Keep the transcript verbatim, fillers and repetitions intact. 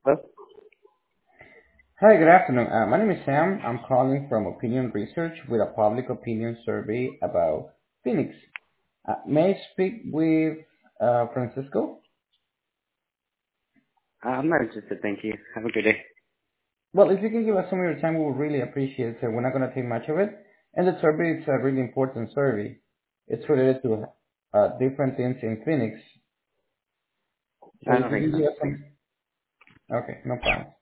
Well, Hi, good afternoon. Uh, my name is Sam. I'm calling from Opinion Research with a public opinion survey about Phoenix. Uh, may I speak with uh, Francisco? I'm not interested, thank you. Have a good day. Well, if you can give us some of your time, we would really appreciate it. So we're not going to take much of it. And the survey is a really important survey. It's related to uh, different things in Phoenix. So I if don't you think can so. give us Thanks. some... Okay, no problem.